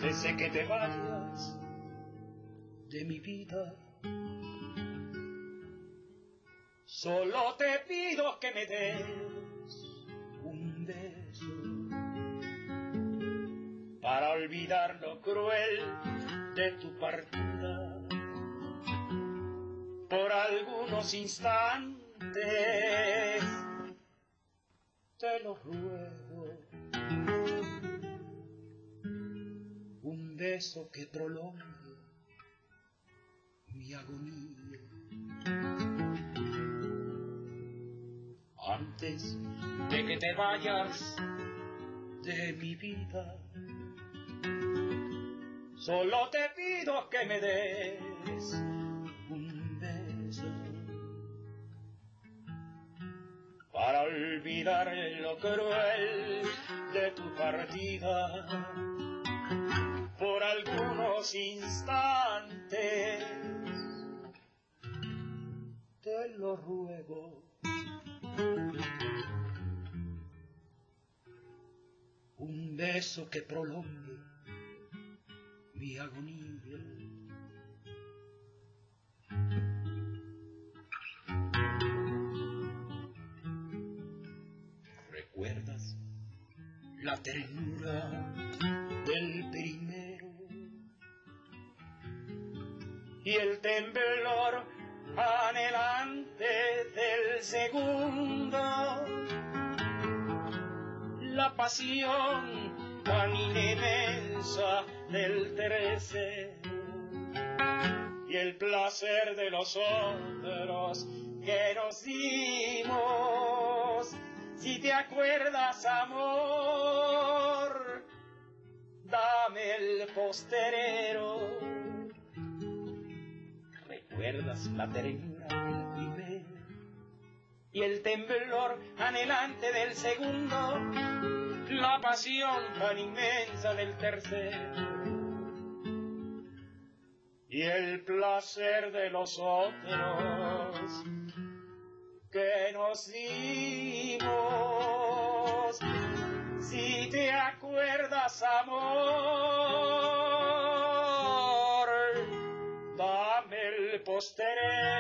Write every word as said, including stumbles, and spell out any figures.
desde que te vayas de mi vida. Solo te pido que me des un beso para olvidar lo cruel de tu partida. Por algunos instantes te lo ruego, un beso que prolongue mi agonía. Antes de que te vayas de mi vida, solo te pido que me des un beso para olvidar lo cruel de tu partida. Por algunos instantes te lo ruego, un beso que prolongue mi agonía. ¿Recuerdas la ternura del primero y el temblor anhelante del segundo? La pasión tan inmensa del tercero y el placer de los otros que nos dimos. Si te acuerdas, amor, dame el posterero. ¿Recuerdas la ternura del primero y el temblor anhelante del segundo? La pasión tan inmensa del tercero y el placer de los otros que nos dimos. Si te acuerdas, amor, dame el posterero.